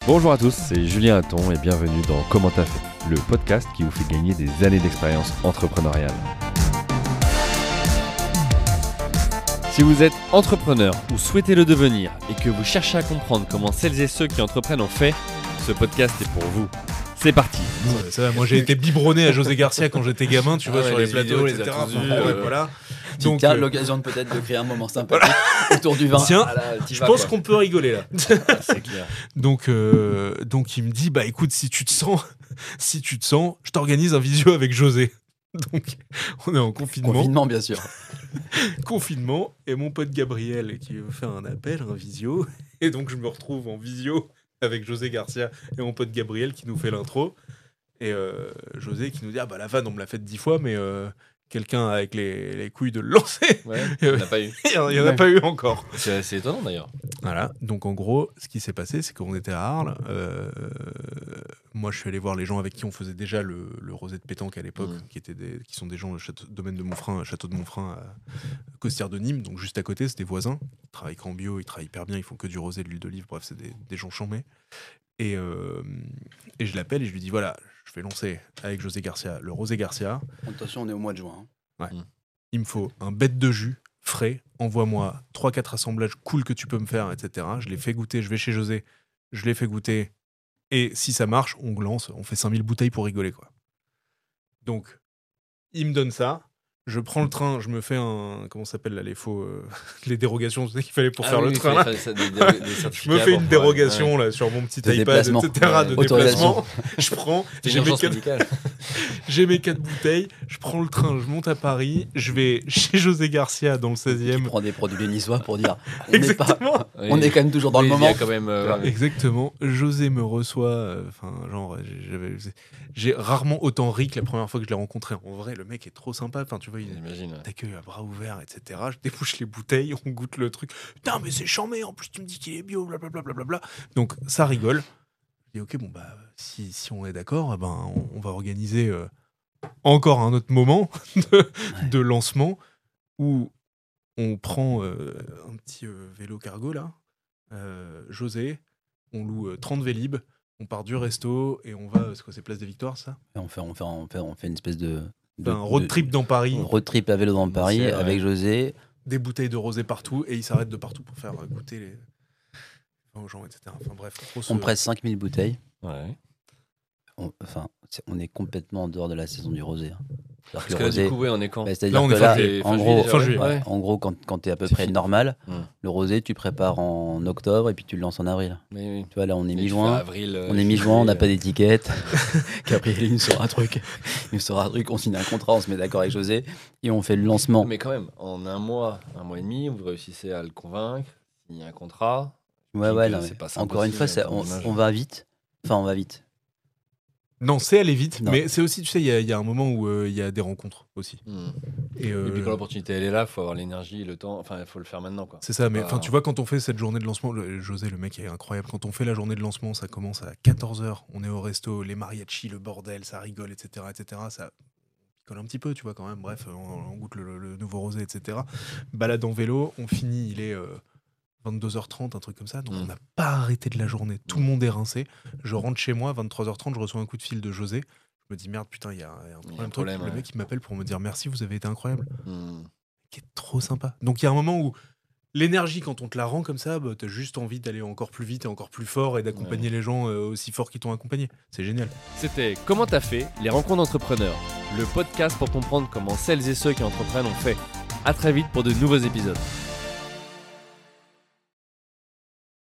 Bonjour à tous, c'est Julien Hatton et bienvenue dans Comment t'as fait, le podcast qui vous fait gagner des années d'expérience entrepreneuriale. Si vous êtes entrepreneur ou souhaitez le devenir et que vous cherchez à comprendre comment celles et ceux qui entreprennent ont fait, ce podcast est pour vous. C'est parti. Ça va, moi j'ai été biberonné à José Garcia quand j'étais gamin, tu vois, sur les plateaux, vidéos, etc. Voilà. Donc, l'occasion peut-être de créer un moment sympathique autour du vin. Tiens, je pense qu'on peut rigoler là. C'est clair. Donc il me dit, bah écoute, si tu te sens, je t'organise un visio avec José. Donc on est en confinement. Confinement, bien sûr. Confinement, et mon pote Gabriel qui veut faire un appel, un visio. Et donc je me retrouve en visio avec José Garcia et mon pote Gabriel qui nous fait l'intro. Et José qui nous dit, ah bah la vanne on me l'a faite 10 fois, mais quelqu'un avec les couilles de le lancer. Ouais, il n'y en a pas eu. Il n'y en a pas eu encore. C'est assez étonnant d'ailleurs. Voilà, donc en gros, ce qui s'est passé, c'est qu'on était à Arles. Moi, je suis allé voir les gens avec qui on faisait déjà le rosé de pétanque à l'époque, qui sont des gens du domaine de Montfrein, château de Montfrein, à Costières de Nîmes, donc juste à côté, c'est des voisins. Ils travaillent qu'en bio, ils travaillent hyper bien, ils font que du rosé, de l'huile d'olive, bref, c'est des gens chambés. Et je l'appelle et je lui dis, voilà, je vais lancer avec José Garcia le rosé Garcia. Attention, on est au mois de juin. Ouais. Il me faut un bête de jus frais, envoie-moi 3-4 assemblages cool que tu peux me faire, etc. Je les fais goûter, je vais chez José, je les fais goûter, et si ça marche, on lance, on fait 5000 bouteilles pour rigoler, quoi. Donc, il me donne ça, je prends le train, je me fais comment ça s'appelle là, les dérogations, tu sais qu'il fallait pour faire le train, là. Je me fais une dérogation là, sur mon petit iPad, etc. de déplacement. Je prends, j'ai mes 4 bouteilles, je prends le train, je monte à Paris, je vais chez José Garcia dans le 16e. Tu prends des produits niçois pour dire Exactement. On est quand même toujours dans le moment. Il y a quand même, Exactement. José me reçoit, j'ai rarement autant ri que la première fois que je l'ai rencontré. En vrai, le mec est trop sympa. Enfin, tu vois, il t'accueille à bras ouverts, etc. Je débouche les bouteilles, on goûte le truc. Putain, mais c'est chambé. En plus, tu me dis qu'il est bio, blablabla. Donc, ça rigole. Je dis, ok, bon, bah, si on est d'accord, ben, on va organiser encore un autre moment de lancement où on prend un petit vélo cargo, là. José, on loue 30 Vélib, on part du resto et on va, c'est quoi, c'est Place des Victoires, ça ? Et on fait une espèce de road trip dans Paris. Road trip à vélo dans Paris avec José. Des bouteilles de rosé partout et il s'arrête de partout pour faire goûter aux gens, etc. Enfin bref. On presse 5000 bouteilles. Ouais. On est complètement en dehors de la saison du rosé. Parce que là, du coup, on est quand ? C'est-à-dire là, que là, en gros, quand tu es à peu près normal, le rosé, tu prépares en octobre et puis tu le lances en avril. Oui. Tu vois, là, on est mi-juin. On est mi-juin, on n'a pas d'étiquette. Gabriel, il nous sort un truc. On signe un contrat, on se met d'accord avec José et on fait le lancement. Mais quand même, en un mois et demi, vous réussissez à le convaincre, signer un contrat. Ouais, non, encore une fois, on va vite. Enfin, on va vite. Non, c'est aller vite, non. Mais c'est aussi, tu sais, il y a un moment où il y a des rencontres aussi. Et puis quand l'opportunité elle est là, il faut avoir l'énergie, le temps, enfin il faut le faire maintenant, quoi. C'est ça, mais tu vois, quand on fait cette journée de lancement, José, le mec est incroyable, quand on fait la journée de lancement, ça commence à 14h, on est au resto, les mariachis, le bordel, ça rigole, etc., ça picole un petit peu, tu vois, quand même, bref, on goûte le nouveau rosé, etc. Balade en vélo, on finit, il est 22h30, un truc comme ça, donc on n'a pas arrêté de la journée, tout le monde est rincé, je rentre chez moi, 23h30, je reçois un coup de fil de José, je me dis merde, putain, il y a un problème, le mec il m'appelle pour me dire merci, vous avez été incroyable, qui est trop sympa. Donc il y a un moment où l'énergie, quand on te la rend comme ça, t'as juste envie d'aller encore plus vite et encore plus fort et d'accompagner les gens aussi forts qui t'ont accompagné, c'est génial. C'était Comment t'as fait, les rencontres d'entrepreneurs, le podcast pour comprendre comment celles et ceux qui entreprennent ont fait. À très vite pour de nouveaux épisodes.